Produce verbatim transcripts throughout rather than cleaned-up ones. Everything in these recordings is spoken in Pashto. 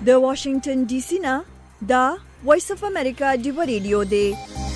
د واشنگټن ډي سي نه دا وایس اف امریکا ډیو ریډیو دی.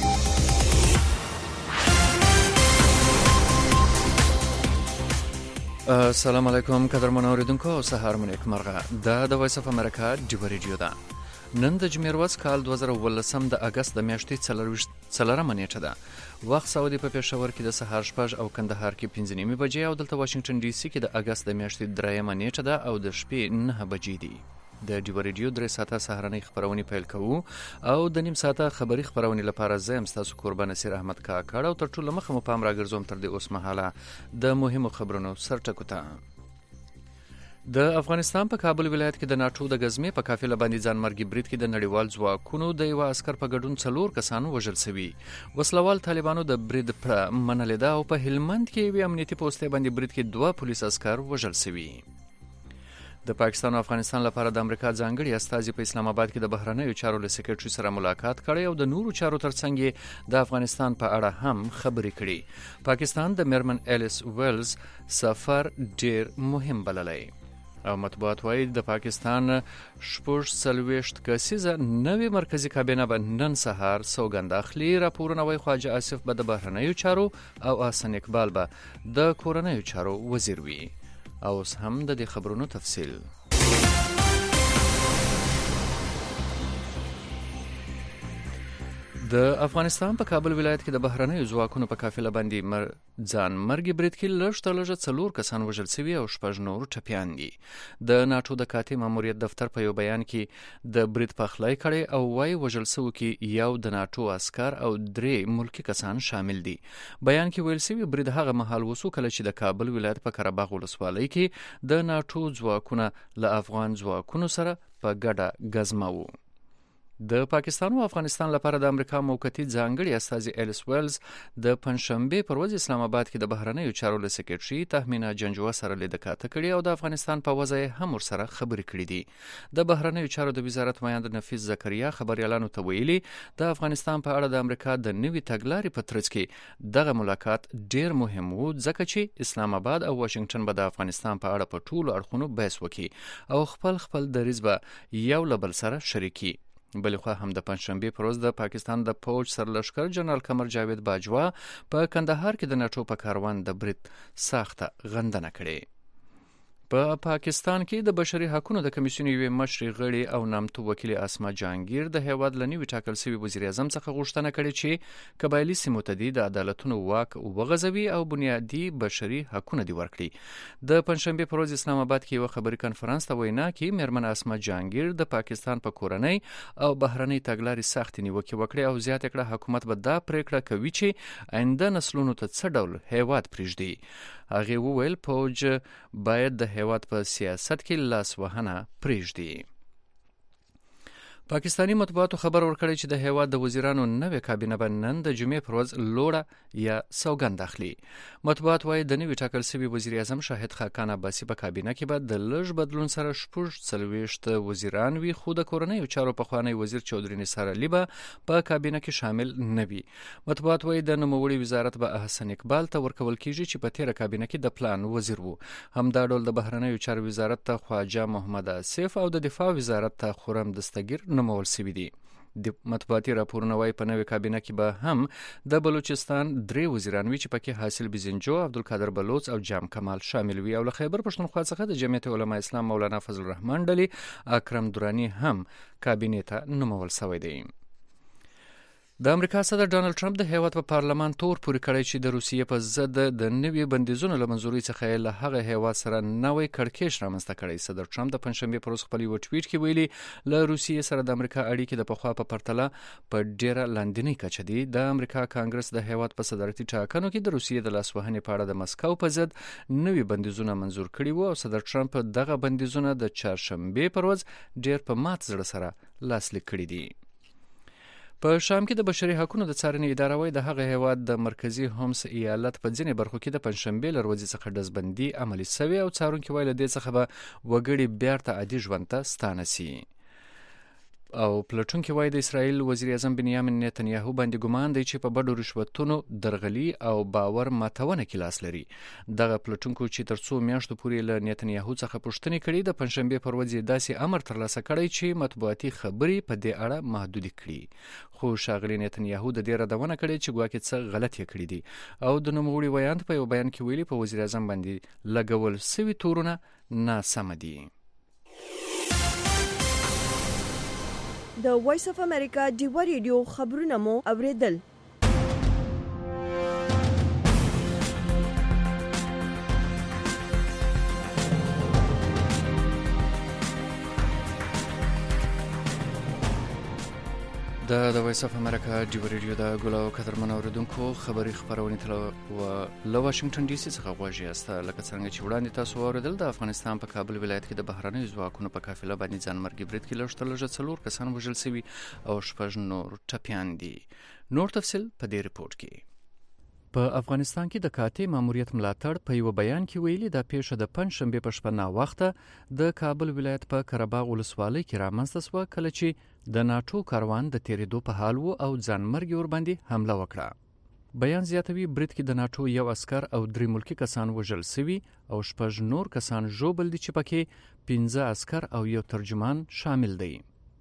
السلام علیکم قدرمن اوریدونکو، سهار مو نیک مرغه. دا د وایس اف امریکا ډیو ریډیو ده. نن د جمعې ورځ کال دوه زره اوولسم د اګست د میاشتې څلورمه نیټه ده. وخت سعودي په پېښور کې د سهار شپږ او کندهار کې پنځه نیمې بجې او دلته واشنگټن ډي سي کې د اګست د میاشتې دریمه نیټه ده او د شپې نهه بجې دي. د ډیو ریډیو درې ساعته سهارنۍ خبرونه پیل کوو او د نیم ساعته خبري خبرونه لپاره زه ام تاسو قربان نصیر احمد کاکړ او تر ټولو مخه مو پام راګرځوم تر دې اوس مهاله د مهمو خبرونو سرټکو ته. د افغانستان په کابل ولایت کې د ناټو د غزمې په قافله باندې ځانمرګي برید کې د نړیوال ځواکونو د یو عسكر په ګډون څلور کسانو وژل شوي. وسلوال طالبانو د برید پر منلې ده او په هلمند کې یو امنیتي پوسټ باندې برید کې دوه پولیس عسكر وژل شوي. د پاکستان او افغانستان لپاره د امریکا ځانګړي استازي په اسلام آباد کې د بهرنیو چارو له سکرټري سره ملاقات کړی او د نورو چارو ترڅنګ د افغانستان په اړه هم خبرې کړي. پاکستان د میرمن الیس ویلز سفر ډیر مهم بللی او مطبوعات وایي د پاکستان شپږ څلوېښت کسیزه نوې مرکزي کابینه به نن سهار سوګند اخلي. راپورونه وایي خواجه آصف به د بهرنیو چارو او حسن اقبال به د کورنیو چارو وزیر وي. او اوس هم د دې خبرونو تفصیل. د افغانستان په کابل ولایت کې د بهرنیو ځواکونو په قافله باندې مر ځان مرګي برید کې لږ تر لږه څلور کسان وژل شوي او شپږ نور ټپیان دي. د ناټو د کاتې ماموریت دفتر په یو بیان کې د برید پخلی کړی او وايي وژل شوي کې یو د ناټو عسكر او درې ملکی کسان شامل دي. بیان کې ویل شوي برید هغه مهال وسو کله چې د کابل ولایت په قرهباغ ولسوالۍ کې د ناټو ځواکونه له افغان ځواکونو سره په ګډه غزمه وو. د پاکستان او افغانستان لپاره د امریکا موقتی ځانګړي استازي الیس ویلز د پنځشنبه پر ورځ اسلام آباد کې د بهرنیو چارو له سکرټري تهمینه جنجوه سره لیدکاته کړي او د افغانستان په وضع هم ورسره خبرې کړې دي. د بهرنیو چارو د وزارت مایند نفیس زکریا خبريالانو ته ویلي د افغانستان په اړه د امریکا د نوي تګلارې په ترڅ کې دغه ملاقات ډیر مهم وو ځکه چې اسلام آباد او واشنگټن به د افغانستان په اړه په ټولو اړخونو بحث وکړي او خپل خپل دریځ به یو له بل سره شریکي. بلخوا هم د پنځشنبه پر ورځ د پاکستان د فوج سرلښکر جنرال قمر جاوید باجوا په کندهار کې د ناټو په کاروان د برید ساخته غندنه کړې. په پاکستان کې د بشري حقوقو د کمیسیون یوې مشرې غړي او نامتو وکیل اسما جهانگیر د هیواد له نوي ټاکل شوي وزیر اعظم څخه غوښتنه کړې چې قبایلي سیمو ته د عدالتونو واک وغځوي او بنیادي بشري حقوق دي ورکړي. د پنځشنبه پر ورځ اسلام آباد کې یو خبري کانفرنس ته وینا کې میرمن اسما جهانگیر د پاکستان په کورنۍ او بهرنۍ تګلارې سخت نیوکه وکړه او زیاته کړه حکومت به دا پریکړه کوي چې آینده نسلونو ته څه ډول هیواد پرېږدي. هغه وویل فوج باید د هیواد په سیاست کې لاس وهنه پرېږدي. پاکستانی مطبوعاتو خبر ورکړی چې د هیواد د وزیرانو نوې کابینه به نن د جمعې پر ورځ لوړه یا سوګند اخلي. مطبوعات وایي د نوي ټاکل شوي وزیر اعظم شاهد خاقان عباسي په کابینه کې به د لږ بدلون سره شپږ څلوېښت وزیران وي خو د کورنیو چارو پخوانی وزیر چودري نثار علي به په کابینه کې شامل نه وي. مطبوعات وایي د نوموړي وزارت به حسن اقبال ته ورکول کیږي چې په تیره کابینه کې د پلان وزیر وو. همدا ډول د بهرنیو چارو وزارت ته خواجه محمد آصف او د دفاع وزارت ته خرم دستگیر نومول شوي دي. د مطبوعاتي راپورونه وایي په نوې کابینه کې به هم د بلوچستان درې وزیران وي چې پکې حاصل بزنجو، عبدالقادر بلوچ او جام کمال شامل وي او له خیبر پښتونخوا څخه د جمعیت علماء اسلام مولانا فضل الرحمن ډلې اکرم درانی هم کابینې ته نومول شوی دی. د امریکا صدر ډانلډ ټرمپ د هیواد په پارلمان تور پورې کړی چې د روسیې په ضد د نوي بندیزونو له منځورۍ څخه له هغه هیواد سره نوی کړکېچ رامنځته کړی. صدر ټرمپ د پنځشنبې پر ورځ خپل یو ټویټ کې ویلي له روسیې سره د امریکا اړیکې د پخوا په پرتله په ډیره لاندنۍ کچه دي. د امریکا کانګرس د هیواد په صدارتي ټاکنو کې د روسیې د لاسوهنې په اړه د مسکو په ضد نوي بندیزونه منظور کړي وو او صدر ټرمپ دغه بندیزونه د چهارشنبې پر ورځ ډیر په مات زړه سره لاسلیک کړي دي. په شام کې د بشري حقوقو د څارنې اداره وایي د هغه هیواد د مرکزی هومس ایالت په ځینې برخو کې د پنځشنبې له ورځې څخه ډزبندي عملي شوې او څارونکي وایي له دې څخه به وګړي بیرته عادي ژوند ته ستانه شي. او پلټونکي وایي د اسرائیل وزیر اعظم بنیامین نتنیاهو باندې ګمان دی چې په بډو رشوتونو درغلي او باور ماتونه کې لاس لري. دغه پلټونکو چې تر څو میاشتو پورې له نتنیاهو څخه پوښتنې کړې د پنځشنبې پر ورځ داسې امر ترلاسه کړی چې مطبوعاتي خبرې په دې اړه محدودې کړي. خو ښاغلي نتنیاهو د دې ردونه کړې چې ګواکې څه غلط یې کړي دي او د نوموړي ویاند په یو بیان کې ویلي په وزیر اعظم باندې لګول سوي تورونه ناسمه دي. د وایس اف امریکا ډیوا ریډیو خبرونه مو اوریدل. د د وایس اف امریکا ډیوا ریډیو د ګلو قدرمن اوریدونکو خبري خبرونه تل و له واشنگټن ډي سي څخه غواړي است لکه څنګه چې وړاندې تاسو اوریدل د افغانستان په کابل ولایت کې د بهرنیو ځواکونو په قافله باندې ځانمرګي برید کې لږ تر لږه څلور کسان وژل شوي او شپږ نور ټپیان دي. نور تفصیل په دې رپورت کې. په افغانستان کې د کاتې ماموریت ملاتړ په یو بیان کې ویلي دا پیښه د پنځشنبې په شپه ناوخته د کابل ولایت په قرهباغ ولسوالۍ کې رامنځته شوه کله چې د ناټو کاروان د تیریدو په حال وو او ځانمرګي ورباندې حمله وکړه. بیان زیاتوي برید کې د ناټو یو عسکر او درې ملکي کسان وژل شوي او شپږ نور کسان ژوبل دي چې پکې پنځه عسکر او یو ترجمان شامل دي.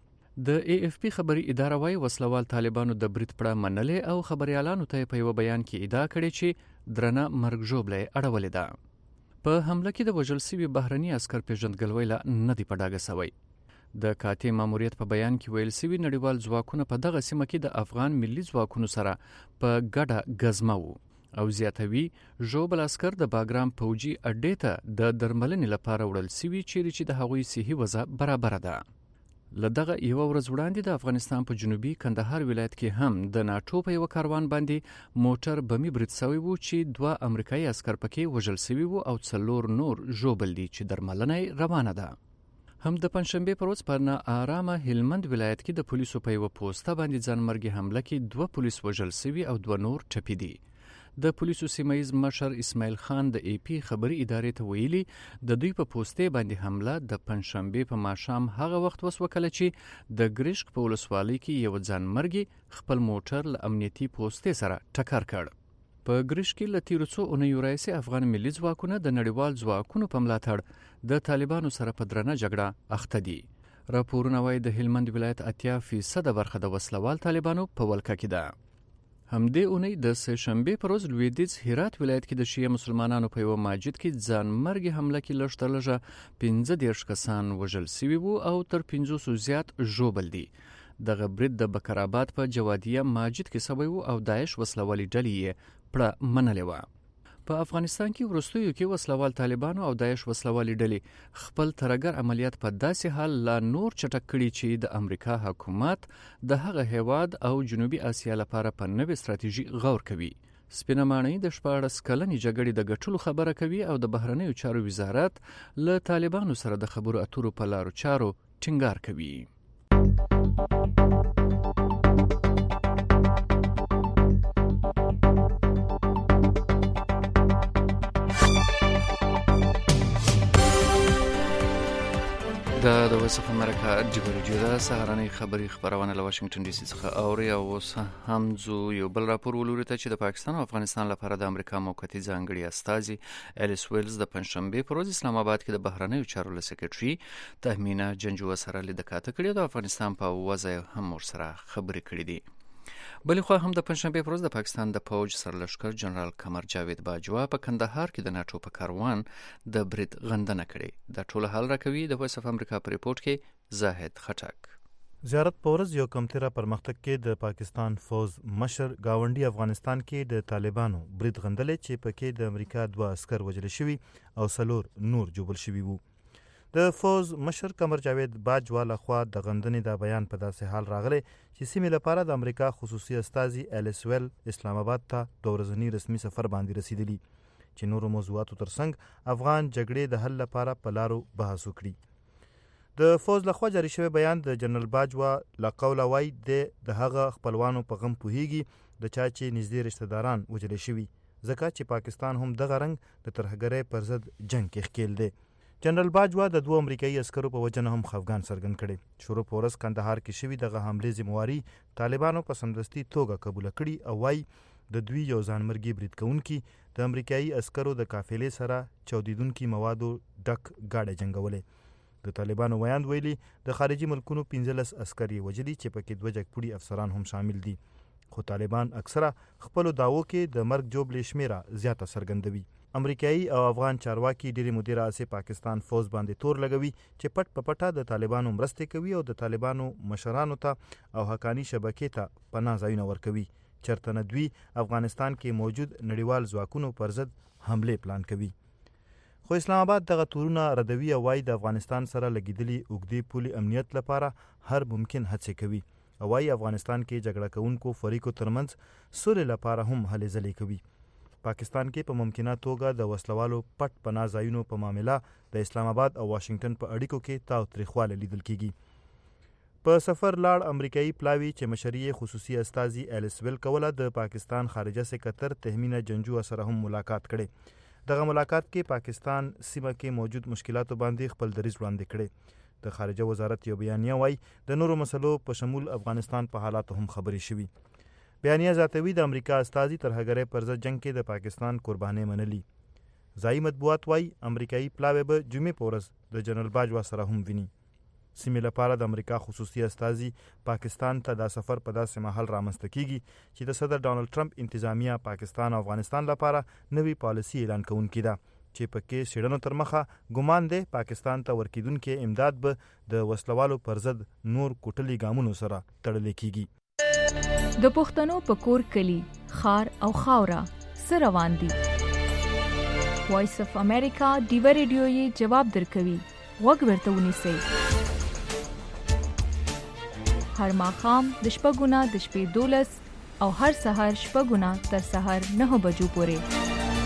د ای اف پی خبري اداره وايي وسلوال طالبانو د برید پړه منلې او خبريالانو ته په یو بیان کې ادعا کړې چې درنه مرګ ژوبلې اړولې ده. په حمله کې د وژل شوي بهرني عسكر پیژندګلوي لا نه دی په ډاګه سوی. د کاتې ماموریت په بیان کې ویل شوي نړیوال ځواکونه په دغه سیمه کې د افغان ملي ځواکونو سره په ګډه غزمه وو او زیاتوي ژوبل عسكر د باګرام پوجي اډې ته د درملنې لپاره وړل شوي چیرې چې د هغوی صحي وضع برابر ده. لدغه یو ورځ وړاندې د افغانستان په جنوبي کندهار ولایت کې هم د ناټو په یو کاروان باندې موټر بمي برید شوی وو چې دوه امریکایي عسكر پکې وژل شوي وو او څلور نور ژوبل دي چې درملنه روانه ده. هم د پنځشنبې پر ورځ په ناارامه هلمند ولایت کې د پولیسو په یو پوسټه باندې ځانمرګي حمله کې دوه پولیس وژل شوي او دوه نور ټپي دي. د پولیسو سیمایز مشر اسماعیل خان د ای پی خبري ادارې ته ویلي د دوی په پوسټې باندې حمله د پنځشنبې په ماښام هغه وخت وسوه کله چې د ګریشک په ولسوالۍ کې یو ځانمرګي خپل موټر له امنیتي پوسټې سره ټکر کړ. په ګریشک کې له تیرو څو اونیو راهیسې افغان ملي ځواکونه د نړیوال ځواکونو په ملاتړ د طالبانو سره په درنه جګړه اخته دي. راپورونه وايي د هلمند ولایت اتیا فیصد برخه د وسلوال طالبانو په ولکه کې ده. همدې اونۍ د سهشنبې پر ورځ لویدیځ هرات ولایت کې د شیعه مسلمانانو په یو مسجد کې ځانمرګي حمله کې لږ تر لږه پنځه دېرش کسان وژل شوي وو او تر پنځوسو زیات ژوبل دي. دغه برید د بکرآباد په جوادیه مسجد کې شوی وو او داعش وسلوالي ډلې یې پړه منلې وه. په افغانستان کې وروستیو کې وسلوال طالبانو او داعش وسلوالي ډلې خپل ترګر عملیات په داسې حال لا نور چټک کړي چې د امریکا حکومت د هغه هیواد او جنوبي اسیا لپاره په نوې ستراتیژي غور کوي. سپینه ماڼۍ د شپاړس کلنې جګړې د ګټلو خبره کوي او د بهرنیو چارو وزارت له طالبانو سره د خبرو اترو په لارو چارو ټینګار کوي. د وایس اف امریکا ډیوا ریډیو د سهارنۍ خبري خبرونه له واشنگټن ډي سي څخه اوري او اوس هم زو یو بل راپور ولوري ته چې د پاکستان او افغانستان لپاره د امریکا موقتی ځانګړي استازي الیس ویلز د پنځشنبې پر ورځ اسلام آباد کې د بهرنیو چارو له سکرټري تهمینه جنجو سره لیدکاته کړې د افغانستان په وضع هم ورسره خبرې کړې دي. بلې خوا هم د پنځشنبې پر ورځ د پاکستان د پوج سرلښکر جنرال قمر جاوید باجوا په کندهار کې د ناټو په کاروان د برید غندنه کړې. دا ټول حال راکوي د وایس اف امریکا په ریپورت کې زاهد خټک. زیارت په ورځ یو کمتره پرمختګ کې د پاکستان فوز مشر گاونډي افغانستان کې د طالبانو برید غندلې چې پکې د امریکا دوه عسكر وژل شوي او څلور نور جوبل شوي وو. د فوز مشر قمر جاوید باجوا لخوا د غندنې دا بیان په داسې حال راغلی چې سیمې لپاره د امریکا خصوصي استازي الیس ویل اسلام آباد ته د ورځني رسمي سفر باندې رسیدلی چې نورو موضوعاتو ترڅنګ افغان جګړې د حل لپاره په لارو بحث وکړي. د فوز لخوا جاری شوی بیان د جنرال باجوا له قوله وایي د هغه خپلوانو په غم پوهیږي د چا چې نږدې رشته داران وژل شوي ځکه چې پاکستان هم دغه رنګ د ترهګرۍ پر ضد جنګ کې ښکیل دی. جنرال باجوا د دوه امریکایي عسکرو په وجه نه هم خفګان څرګند کړی. شروع په ورځ کندهار کې شوي دغه حملې ذمواري طالبانو په سمدستي توګه قبوله کړي او وایي د دوی یو ځانمرګي برید کوونکي د امریکایي عسکرو د قافلې سره چاودیدونکي موادو ډک ګاډی جنګولې. د طالبانو ویاند ویلي د خارجي ملکونو پنځلس عسکر یې وژلي چې پکې دوه جګپوړي افسران هم شامل دي. خو طالبان اکثره خپلو داوو کې د مرګ جوړې شمیره زیاته څرګندوي. امریکایي او افغان چارواکي ډېرې مودې راهیسې پاکستان فوز باندې تور لګوي چې پټ په پټه د طالبانو مرستې کوي او د طالبانو مشرانو ته او حقاني شبکې ته پناه ځایونه ورکوي، چېرته نه دوی افغانستان کې موجود نړیوال ځواکونو پر ضد حملې پلان کوي. خو اسلام آباد دغه تورونه ردوي او وایي د افغانستان سره لګېدلي اوږدې پولې امنیت لپاره هر ممکن هڅې کوي او وایي افغانستان کې جګړه کوونکو فریقو ترمنځ سولې لپاره هم هلې ځلې کوي. پاکستان کې په ممکنه توګه د وسلوالو پټ پناه ځایونو په معامله د اسلام آباد او واشنگټن په اړیکو کې تاو تریخوالی لیدل کیږي. په سفر لاړ امریکایي پلاوی چې مشري خصوصي استازي الیس ویل کوله د پاکستان خارجه سکرتر تهمینه جنجو سره هم ملاقات کړي. دغه ملاقات کې پاکستان سیمه کې موجود مشکلاتو باندې خپل دریځ وړاندې کړي. د خارجه وزارت یو بیانیه وایي د نورو مسلو په شمول افغانستان په حالاتو هم خبرې شوي. بیانیه ذاتوي د امریکا استازي ترهګرۍ پر ضد جنگ کې د پاکستان قربانۍ منلي. ځایي مطبوعات وایي امریکایي پلاوی به جمعې په ورځ د جنرال باجوا سره هم ویني. سیمې لپاره د امریکا خصوصي استازي پاکستان ته دا سفر په داسې مهال رامنځته کیږي چې د صدر ډانلډ ټرمپ انتظامیه پاکستان او افغانستان لپاره نوې پالیسي اعلان کوونکې ده چې پکې څېړنو تر مخه ګمان دی پاکستان ته ورکېدونکې امداد به د وسلوالو پر ضد نور کوټلي ګامونو سره تړلې کیږي. د پښتنو په کور کلی خار او خاوره سره روان دي. وایس اف امریکا ډیو ریډیو یې جواب درکوي. وګ ورته ونیسئ. هر ماښام د شپږونه د شپې دولس او هر سهار شپږونه تر سهار نهو بجو پورې.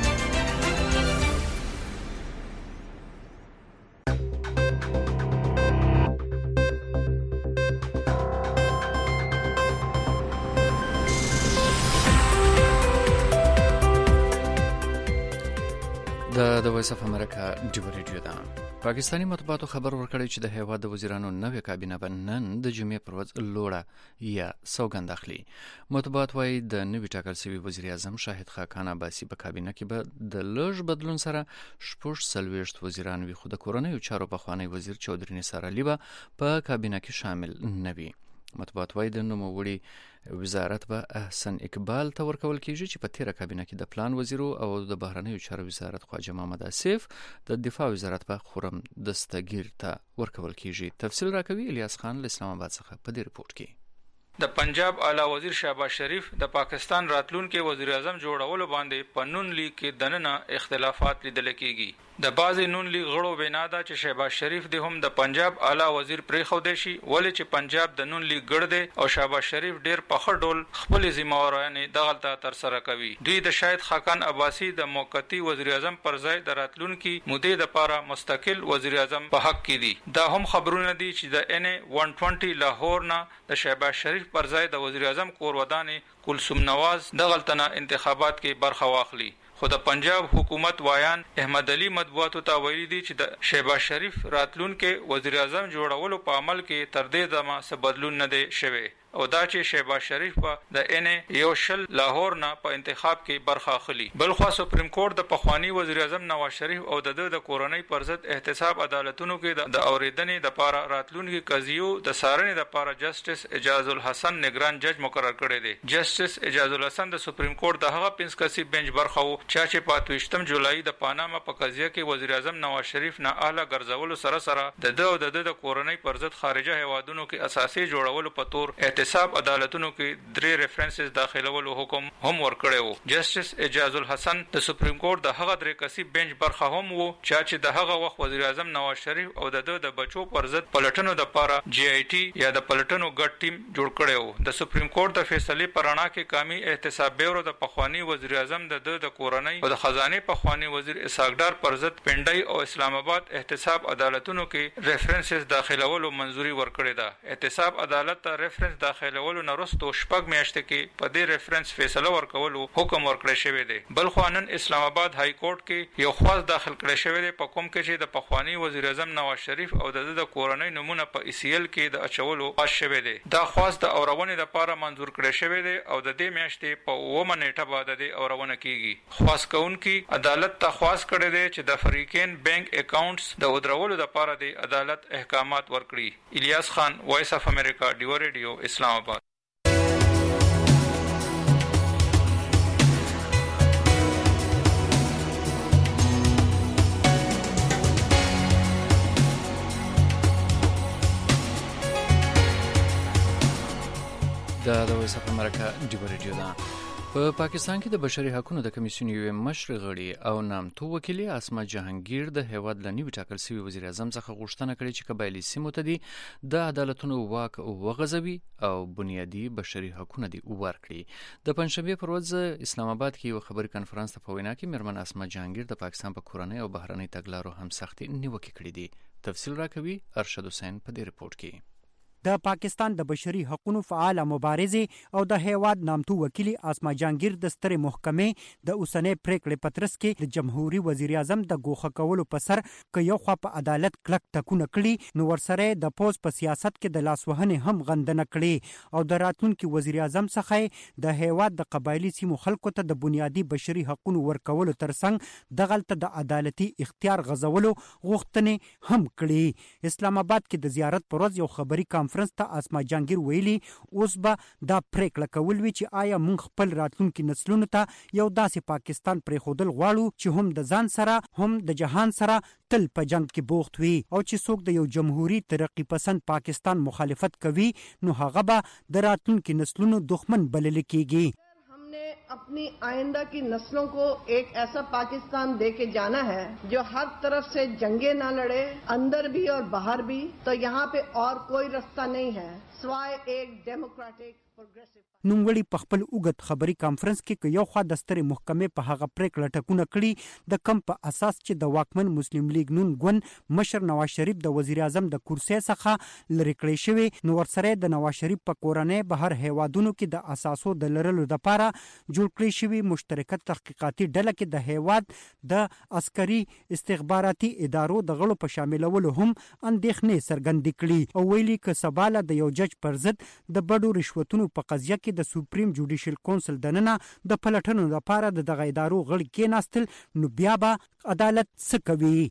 د وایس اف امریکا ډیو ریډیو ده. پاکستاني مطبوعاتو خبر ورکړی چې د هیواد د وزیرانو نوې کابینه به نن د جمعې پر ورځ لوړه یا سوګند اخلي. مطبوعات وایي د نوي ټاکل شوي وزیر اعظم شاهد خاقان عباسي په کابینه کې به د لږ بدلون سره شپږ څلوېښت وزیران وي، خو د کورنیو چارو پخوانی وزیر چودري نثار علي به په کابینه کې شامل نه وي. مطبوعات وایي د نوموړي وزارت به احسن اقبال ته ورکول کیږي چې په تیره کابینه کې د پلان وزیر او د بهرنیو چارو وزارت خواجه محمد آصف، د دفاع وزارت به خرم دستگیر ته ورکول کیږي. تفصیل راکوي الیاس خان له اسلام آباد څخه په دې رپورت کې. د پنجاب اعلی وزیر شهباز شریف د پاکستان راتلونکي وزیر اعظم جوړولو باندې په نون لیگ کې دننه اختلافات لیدل کېږي. د بعضې نون لیگ غړو بنا ده چې شهباز شریف د هم د پنجاب اعلی وزیر پرېښودی شي، ولې چې پنجاب د نون لیگ ګړ دی او شهباز شریف ډیر په ښه ډول خپلې ذمهوارانې دغلته ترسره کوي. دوی د شاهد خاقان عباسي د موقتي وزیر اعظم پر ځای د راتلونکي مودې دپاره مستقل وزیر اعظم په حق کې دي. دا هم خبرونه دي چې د ان ون ټوینټي لاهور نه د شهباز شریف پر ځای د وزیر اعظم کورودانې کلثوم نواز دغلته نه انتخابات کې برخه واخلي. خو د پنجاب حکومت وایان احمد علي مطبوعاتو ته ویلي دي چې د شهباز شریف راتلونکي وزیر اعظم جوړولو په عمل کې تر دې دمه څه بدلون نه دی شوی او دا چې شهباز شریف په د ان یو شل لاهور نه په انتخاب کې برخه اخلي. بلخوا سپریم کورټ د پخوانی وزیر اعظم نواز شریف او د د کورنۍ پر ضد احتساب عدالتونو کې د اوریدنې د پاره راتلونکي قضیو د سارنې د پاره جسټس اجاز الحسن نگران جج مقرر کړی دی. جسټس اجاز الحسن د سپریم کورټ د هغه پنځ کسي بنچ برخه وو چې په اتویشتم جولای د پاناما په قضیه کې وزیر اعظم نواز شریف نه اعلی ګرځولو سره سره د د او د د کورنۍ پر ضد خارجه هیوادونو کې اساسي جوړولو په تور احتساب عدالتونو کې درې ریفرنسز داخلولو حکم هم ورکړی وو. جسټس اجاز الحسن د سپریم کورټ د هغه درې کسي بنچ برخه هم وو چې د هغه وخت وزیر اعظم نواز شریف او د د بچو پر ضد پلټنو د پاره جی آی ټي یا د پلټنو ګډ ټیم جوړ کړی وو. د سپریم کورټ د فیصلې پرانا کې قومي احتساب بیورو د پخوانی وزیر اعظم د د کورنۍ او د خزانه پخوانی وزیر اسحاق ډار پر ضد پنډای او اسلام آباد احتساب عدالتونو کې ریفرنسز داخلولو منځوري ورکړی ده. احتساب عدالت ته ریفرنس داخلولو نه وروسته شپږ میاشتې کې په دې ریفرنس فیصله ورکولو حکم ورکړی شوی دی. بل خو نن اسلام آباد های کورټ کې یو خواست داخل کړی شوی دی په کوم کې چې د پخوانی وزیر اعظم نواز شریف او د د کورنۍ نمونه په ای سی ال کې د اچولو خواست شوی دی. دا خواست د اورونې لپاره منظور کړی شوی دی او د دې میاشتې په اوومه نیټه باندې د اورونه کیږي. خواست کوونکي عدالت ته خواست کړی دی چې د فریقین بانک اکاونټس د ودرولو لپاره د عدالت احکامات ورکړي. الیاس خان، وایس اف امریکا، ډیو ریډیو، اسلام آباد. دا د وایس اف امریکا ډیو ریډیو ده. په پاکستان کې د بشري حقوقو د کمیسیون یو مشر غړي او نامتو وکیل اسما جهانگیر د هیواد لنی ټاکل شوی وزیر اعظم څخه غوښتنه کړې چې قبایلی سیمو ته دي د عدالتونو واک وغځوي او بنیادی بشري حقوق دي ورکړي. د پنځشنبه پر ورځ اسلام آباد کې یو خبري کانفرنس ته په وینا کې میرمن اسما جهانگیر د پاکستان په کورنۍ او بهرنۍ تګلارو هم سختي نیوکه کړې دي. تفصیل راکوي ارشد حسین په دې رپورت کې. د پاکستان د بشري حقوقو فعال مبارزه او د هیواد نامتو وکیل اسما جهانگیر د ستر محکمې د اوسنۍ پریکړې پترس کې د جمهوریت وزیر اعظم د ګوښه کولو په سر ک یو خو په عدالت کلک ټکونه کړي نو ورسره د پوز په سیاست کې د لاسوهنې هم غندنه کړي او د راتلونکي وزیر اعظم څخه د هیواد د قبایلی سیمو خلکو ته د بنیادی بشري حقوقو ورکولو ترڅنګ د غلطه د عدالتي اختیار غزولو غوښتنې هم کړي. اسلام آباد کې د زیارت پر ورځ یو خبري کانفرنس ته اسما جهانگیر ویلي اوس به دا پریکړه کول وی چې آیا موږ خپل راتلونکي نسلونو ته یو داسې پاکستان پرې خودل غواړو چې هم د ځان سره هم د جهان سره تل په جنگ کې بوخت وي او چې څوک د یو جمهوریت ترقی پسند پاکستان مخالفت کوي نو هغه به د راتلونکي نسلونو دښمن بلل کیږي. अपनी आइंदा की नस्लों को एक ऐसा पाकिस्तान दे के जाना है जो हर तरफ से जंगे ना लड़े, अंदर भी और बाहर भी. तो यहाँ पे और कोई रास्ता नहीं है सिवाय एक डेमोक्रेटिक प्रोग्रेसिव. نوموړي په خپل اوږد خبري کانفرنس کې یو خوا د سترې محکمې په هغه پریکړه ټکونه کړي د کم په اساس چې د واکمن مسلم لیگ نون ګوند مشر نواز شریف د وزیر اعظم د کرسي څخه لری کړی شوی نو ورسره د نواز شریف په کورنۍ بهر هیوادونو کې د اساسو د لرلو لپاره جوړ کړی شوی مشترکه تحقیقاتي ډله کې د هیواد د عسکري استخباراتي ادارو د غړو په شاملولو هم اندېښنې څرګندې کړي او ویلي ک سباله د یو جج پر ضد د بډو رشوتونو په قضیه کې د سپریم جوډیشل کونسل دننه د پلټنو لپاره د دغه ادارو غړي کېناستل نو بیا به عدالت څه کوي.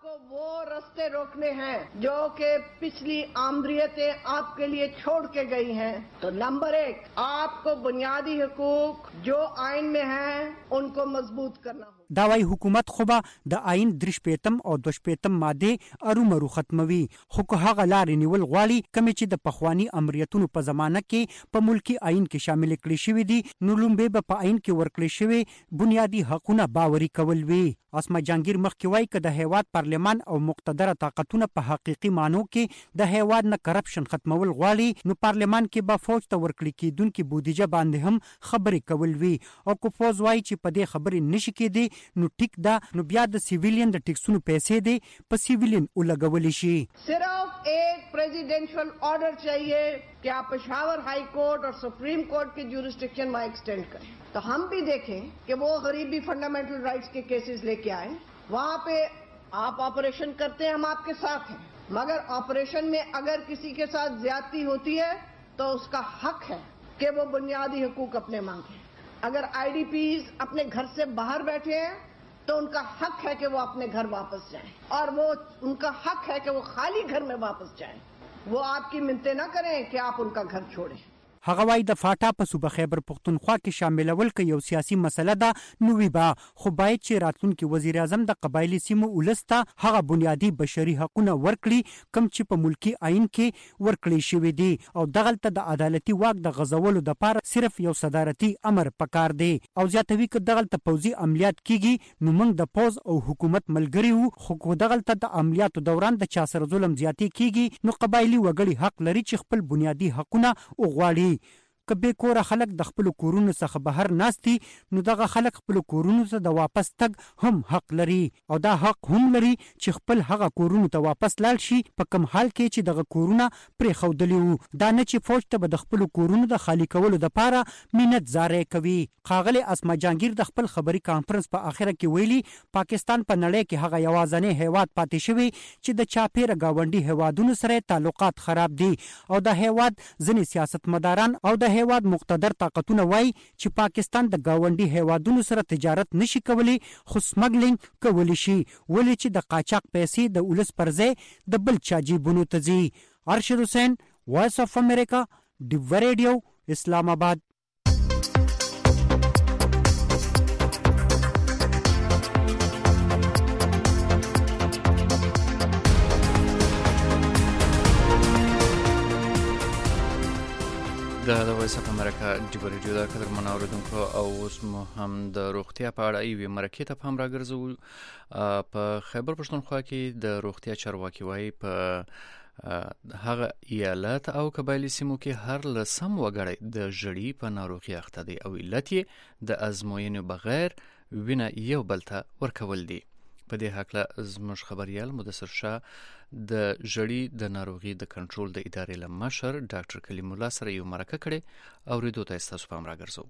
वो रास्ते रोकने हैं जो कि पिछली आमदरियतें आपके लिए छोड़ के गई हैं. तो नंबर एक, आपको बुनियादी हकूक जो आइन में हैं उनको मजबूत करना होगा. دا وايي حکومت خو به د آئین درشپیتم او دوشپیتم ماده ارومرو ختموي خو که هغه لارې نیول غواړي کوم چې د پخوانی امریتونو په زمانه کې په ملکی آئین کې شامل کړي شوی دي نو لومبه به په آئین کې ورکړي شوی بنیادی حقوقونه باوري کول وي. اسما جهانگیر مخکې وایي که د هیواد پارلمان او مقتدره طاقتونه په حقيقي معنو کې د هیواد نه کرپشن ختمول غواړي نو پارلمان کې به فوج ته ورکړي کېدونکې بودیجه باندې هم خبرې کول وي او کو فوج وایي چې په دې خبرې نشي کېدی نو ټیک دا نو بیا د سیویلین د ټیکسونو پیسې دي په سیویلین ولګول شي. صرف ایک प्रेसिडेंशियल ऑर्डर चाहिए कि आप पेशावर हाई कोर्ट और सुप्रीम कोर्ट के ज्यूरिसडिक्शन वहाँ एक्सटेंड करें. तो हम भी देखें कि वो गरीबी फंडामेंटल राइट्स के केसेस लेके आए. वहाँ पे आप ऑपरेशन करते हैं, हम आपके साथ हैं, मगर ऑपरेशन में अगर किसी के साथ ज्यादती होती है तो उसका हक है कि वो बुनियादी हकूक अपने मांगे. अगर आईडीपीज अपने घर से बाहर बैठे हैं तो उनका हक है कि वो अपने घर वापस जाएं और वो उनका हक है कि वो खाली घर में वापस जाएं. वो आपकी मिन्नतें ना करें कि आप उनका घर छोड़ें. هغه وايي د فاټا په صوبه خیبر پختونخوا کې شاملول کې یو سیاسي مسله ده نو وی با خو باید چې راتلونکي وزیر اعظم د قبایلی سیمو ولسته هغه بنیادی بشري حقوقونه ورکړي کم چې په ملکی آئین کې ورکړي شوی دي او دغلته د عدالتي واک د غزولو د پاره صرف یو صدارتي امر پکار دی او زیاتوي ک دغلته پوزي عملیات کیږي نو موږ د پوز او حکومت ملګری وو خو دغلته د عملیاتو دوران د چا سره ظلم زیاتی کیږي نو قبایلی وګړي حق لري چې خپل بنیادی حقوقونه وغواړي. که بې کوره خلک د خپلو کورونو څخه بهر ناست دي نو دغه خلک خپلو کورونو ته د واپس تګ هم حق لري او دا حق هم لري چې خپل هغه کورونو ته واپس لاړ شي په کوم حال کې چې دغه کورونه پرېښودلي وو. دا نه چې فوج ته به د خپلو کورونو د خالي کولو دپاره مینت زاری کوي. ښاغلي اسما جهانګیر د خپل خبري کانفرنس په آخره کې ویلي پاکستان په نړۍ کې هغه یوازینی هیواد پاتې شوی چې د چاپېره ګاونډي هیوادونو سره تعلقات خراب دي او د هیواد ځینې سیاستمداران او د هیواد مقتدر طاقتونه وایي چې پاکستان د ګاونډي هیوادونو سره تجارت نشي کولی خو سمګلینګ کولی شي ولې چې د قاچاق پیسې د ولس پر ځای د بل چا جیبونو ته ځي. ارشد حسین، وایس اف امریکا، ډیو ریډیو، اسلام آباد. د وایس اف امریکا ډیو ریډیو د قدرمنو اوریدونکو او اوس مو هم د روغتیا په اړه یوې مرکې ته پام راګرځو. په خیبر پښتونخوا کې د روغتیا چارواکي وایي په هغه ایالت او قبایلي سیمو کې هر لسم وګړی د ژړي په ناروغي اخته دی او علت یې د ازموینې بغیر وینه یو بل ته ورکول دي. په دې هکله زموږ خبریال مدثر شاه د ژړي د ناروغي د کنټرول د ادارې له مشر ډاکټر کلیم الله سره یو مرکه کړې او ریدو ته ستاسو پام راګرځو.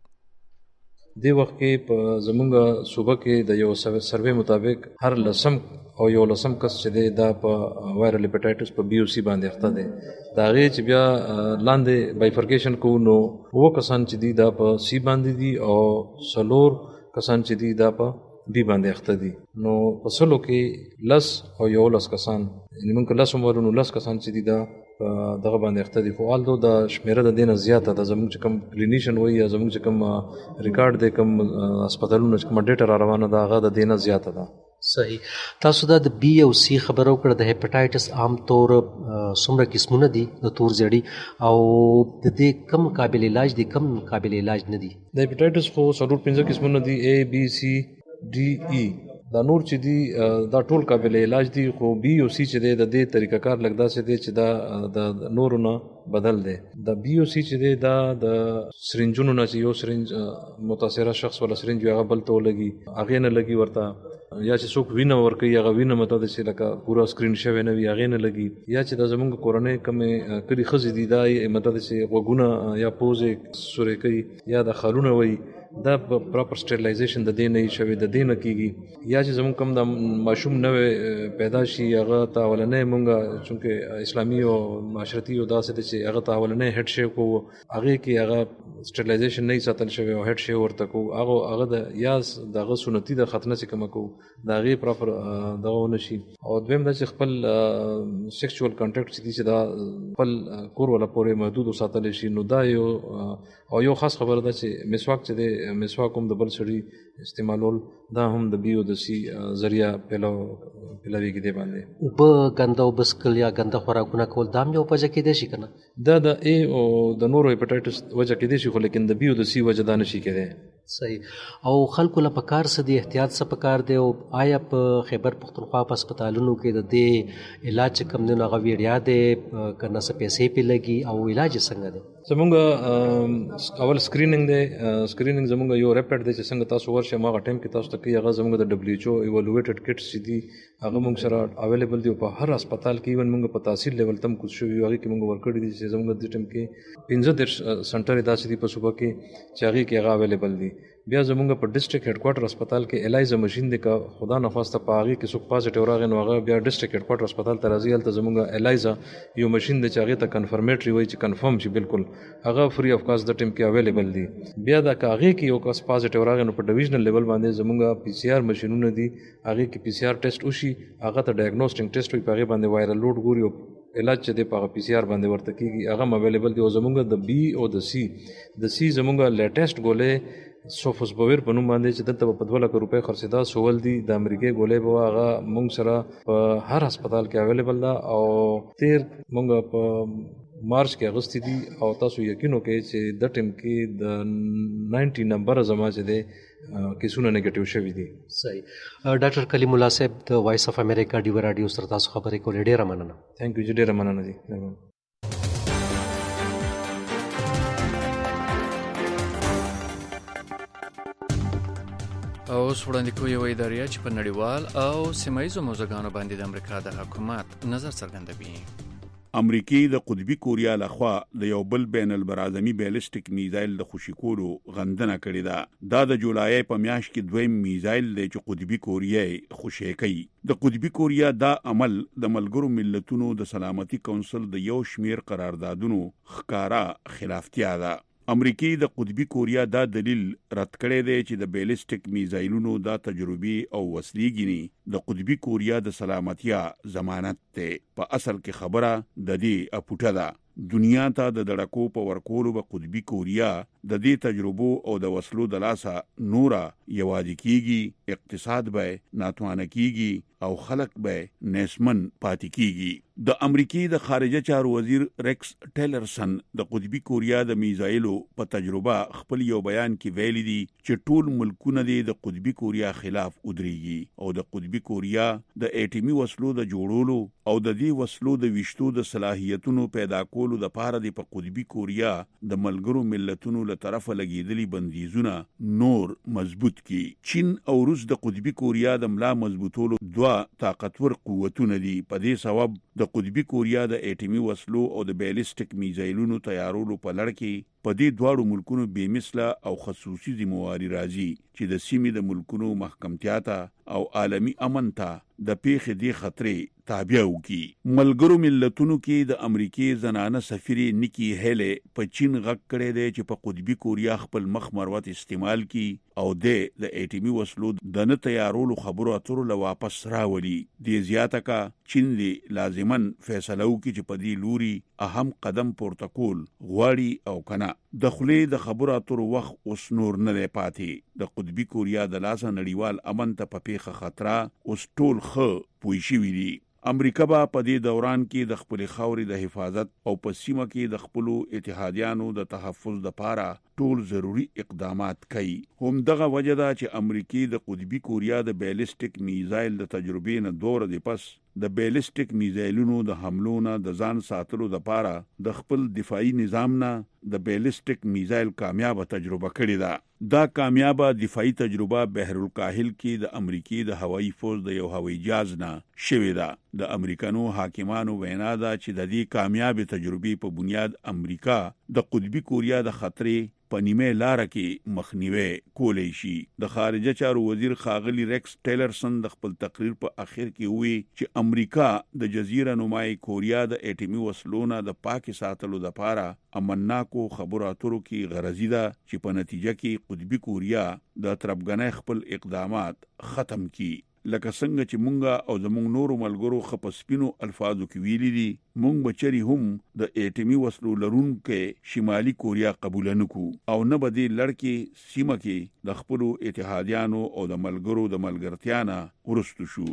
دې وخت کې په زمونږ صوبه کې د یو سروې مطابق هر لسم او یو لسم کس چې دی دا په وایرل هیپاټایټس په بي او سی باندې اخته دی. د هغې چې بیا لاندې بایفرکیشن کوو نو اووه کسان چې دي دا په سی باندې دي او څلور کسان چې دي دا په بی باندې اخته دي. نو په سلو کې لس او یو لس کسان یعنې موږ لس عمرو نو لس کسان چې دي دا دغه باندې اخته دي. خو آلدو د شمیره د دې نه زیاته ده. زموږ چې کوم کلینیشن وایي یا زموږ چې کوم ریکارډ دی کوم هسپتالونو چې کومه ډیټه را روانه ده هغه د دې نه زیاته ده. صحیح. تاسو دا د بی او سی خبره وکړه. د هیپاټایټس عام طور څومره قسمونه دي د تور زیړي او د دې کم قابل علاج دي کم قابل علاج نه دي؟ د هیپاټایټس خو څلور پنځه قسمونه دي، اے بی سی ډي ای. دا نور چې دي دا ټول قابل علاج دي خو بی او سی چې دی د دې طریقه کار لږ داسې دی چې دا د نورو نه بدل دی. د بی او سی چې دی دا د سرنجونو نه چې یو سرنج متاثره شخص ولا سرنج وي هغه بل ته ولګي هغې نه لګي ورته، یا چې څوک وینه ورکوي هغه وینه مته ده چې لکه پوره سکرین شوی نه وي هغې نه لګي، یا چې دا زمونږ کورنۍ کمې کلي ښځې دي دا مته ده چې غوږونه یا پوزې سورې کوي یا د خالونه وایي دا پراپر سټریلایزیشن د دې نه شوی د دې نه کېږي. یا چې زمونږ کوم د ماشوم نوی پیدا شي هغه ته اولنی مونږ چونکې اسلامي او معاشرتي او داسې ده چې هغه ته اولنی هیډ شیو کوو هغې کې هغه سټریلایزیشن نه ساتل شوی او هیډ شیو ورته کوو هغه هغه د یا د هغه سنتي د ختنه چې کومه کوو د هغې پراپر دغه ونه شي. او دویم دا چې خپل سیکسچوال کانټیکټ چې دي چې دا خپل کور والا پورې محدود وساتلی شي. نو دا یو او یو خاص خبره ده چې مسواک چې دی مسواک هم د بل سړي استعمالول دا هم د بی او د سی ذریعه پیلو پیلویږي دی باندې. اوبه ګنده اوبه څښل یا ګنده خوراکونه کول دا هم یو وجه کېدی شي که نه؟ دا د ای او د نورو هیپاټایټس وجه کېدی شي خو لیکن د بی او د سی وجه دا نه شي کېدی. صحیح. او خلکو له پکار څه دی احتیاط څه پکار دی او آیا په خیبر پښتونخوا په هسپتالونو کې د دې علاج چې کوم دی نو هغه ویړیا دی که نه څه پیسې پرې لګي او علاج یې څنګه دی؟ زمونږ اول سکریننګ دی. سکریننګ زمونږ یو ریپټ دی چې څنګه تاسو ورشئ هغه ټایم کې تاسو ته کوي هغه زمونږ د ډبلیو ایچ او ایوالویټډ کټس چې دي هغه مونږ سره اویلیبل دي په هر هسپتال کې. ایون مونږ په تحصیل لیول تم کوز شوي هغې کې مونږ ورکړي دي چې زمونږ دې ټایم کې پنځه دېرش سنټرې داسې دي په صوبه کې چې هغې کې هغه اویلیبل دي. بیا زمونږ په ډسټرکټ هیډ کوارټر هسپتال کې الایزا ماشین دی که خدا نخواسته په هغې کې څوک پازیټیو راغی نو هغه بیا ډسټرکټ هیډ کوارټر هسپتال ته راځي. هلته زمونږ الایزا یو ماشین دی چې هغې ته کنفرمیټري وایي چې کنفرم شي بالکل هغه فری اف کاسټ د ټایم کې اویلیبل دي. بیا دا که هغې کې یو کس پازیټیو راغی نو په ډویژنل لیول باندې زمونږ پی سی آر ماشینونه دي هغې کې پی سی آر ټیسټ وشي هغه ته ډایګنوسټنګ ټیسټ وي په هغې باندې وایرل لوډ ګوري او علاج چې دی په هغه پی سی آر باندې ورته کېږي هغه هم اویلیبل دي. او زمونږ د بی او د سی د سی زمونږ لیټیسټ ګولۍ سوفوسبویر په نوم باندې چې دلته په دوه لکه روپۍ خرڅېدا سول دي د امریکې ګولۍ به هغه مونږ سره په هر هسپتال کې اویلیبل ده. او تیر مونږ په مارچ کې اغوستي دي او تاسو یقین وکړئ چې د ټایم کې د ناینټي نمبره زما چې دی کیسونه نیګیټیو شوي دي. صحیح. ډاکټر کلیم الله صاحب د وایس اف امریکا ډیو راډیو سره تاسو خبرې کولې ډېره مننه. تھینک یو جی ډېره مننه دي. او وړاندې کوي یو ادارې چې په نړیوال او سیمایي موضوعاتو باندې د امریکا د حکومت نظر څرګندوي. امریکای د قطبی کوریا لخوا د یو بل بین البراعظمي بیلسټیک میزایل د خوشی کولو غندنه کړې ده. دا د جولای په میاشت کې دویم میزایل دی چې قطبی کوریا خوشی کوي. د قطبی کوریا دا عمل د ملګرو ملتونو د سلامتي کونسل د یو شمیر قراردادونو ښکارا خلافتیا ده. امریکای د قطبی کوریا دا دلیل رد کړی دی چې د بیلسټیک میزایلونو دا تجربي او وسلې ګینی د قطبی کوریا د سلامتیا ضمانت ته په اصل کې خبره د دې اپوټه ده. دنیا ته د دړکو په ورکولو به قطبی کوریا د دې تجربو او د وسلو د لاسه نورا یوازې کیږي، اقتصاد به ناتوانه کیږي او خلک به نسمن پاتې کیږي. د امریکای د خارجه چارو وزیر ریکس ټیلرسن د قطبی کوریا د میزایلو په تجربه خپل یو بیان کې ویلي دي چې ټول ملکونه د قطبی کوریا خلاف ودرېږي او د قطبی کوریا د اټومي وسلو د جوړولو او د دې وسلو د وشتو د صلاحیتونو پیدا کولو د پاره د قطبی کوریا د ملګرو ملتونو له طرفه لګیدلي بندیزونه نور مضبوط کی. چین او روس د قطبی کوریا د ملا مضبوطولو دوا طاقتور قوتونه دي. په دې سبب د قطبی کوریا د اټومي وسلو او د بیلسټیک میزایلونو تیارولو په لړ کې په دې دواړو ملکونو بې مثله او خصوصي ذمہواری راځي چې د سیمې د ملکونو محکمتیا ته او عالمی امن ته د پیښې دی خطرې تابع وکي. ملګرو ملتونو کې د امریکای زنانه سفیر نیکی هیله په چین غږ کړی دی چې په قطبی کوریا خپل مخ مروت استعمال کی او د د اټومي وسلو د نه تیارولو خبرو اترو له واپس راولي. د زیاته کا چین دی لازمن فیصله وکي چې په دې لوري اهم قدم پورته کول غواړي او کنه. د خلې د خبرو اترو وخت اوس نور نه دی پاتې. د قطبی کوریا د لاسه نړیوال امن ته په پیښه خطر اوس ټول خو پوي شي ویلي. امریکا با په دې دوران کې د خپل خاوري د حفاظت او په سیمه کې د خپل اتحادیانو د تحفظ لپاره ټول ضروری اقدامات کوي. هم دغه وجه ده چې امریکای د قطبی کوریا د بیلسټیک میزایل د تجربې نه دور دی پس د بیلسټیک میزایلونو د حملو نه د ځان ساتلو لپاره د خپل دفاعي نظام نه د بیلسټیک میزایل کامیابه تجربه کړې ده. دا کامیابه دفاعي تجربه بحرالکاهل کې د امریکای د هوایي فوج د یو هوایي جهاز نه شوې ده. د امریکانو حاکمانو وینا ده چې د دې کامیابه تجربې په بنیاد امریکا د قطبی کوریا د خطرې په نیمه لار کې مخنیوي کولای شي. د خارجه چارو وزیر خاغلی ریکس ټیلرسن د خپل تقریر په اخر کې وی چې امریکا د جزیره نمای کوریا د اټومي وسلو نه د پاک ساتلو لپاره امنناکو خبرو اترو کې غرضی ده چې په نتیجه کې قطبی کوریا د تربګنۍ خپل اقدامات ختم کړي. لکه څنګه چې مونږه او زمونږ نورو ملګرو خپسپینو الفاظو کې ویلي دي مونږ بچري هم د اټومي وسلو لرونکو شمالي کوریا قبول نکو او نه به دې لړکې سیمه کې د خپل اتحادیانو او د ملګرو د ملګرتیا نه ورستو شو.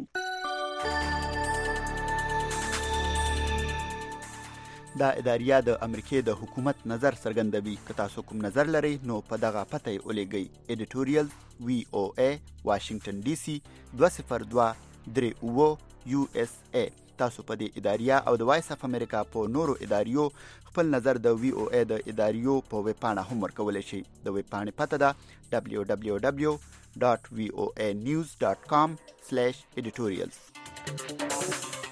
دا اداریه د امریکای د حکومت نظر څرګندوي. که تاسو کوم نظر لرئ نو په دغه پته یې ولیږئ. ایډیټوریال وی او ای واشنگټن ډي سي دوه صفر دوه درې اوه یو اس ای. تاسو په دې اداریه او د وایس اف امریکا په نورو اداریو خپل نظر د وی او ای د اداریو په ویب پاڼه هم ورکولی شئ. د ویب پاڼې پته ده دبلیو دبلیو دبلیو ډاټ وی او ای نیوز ډاټ کام سلیش ایډیټوریالز.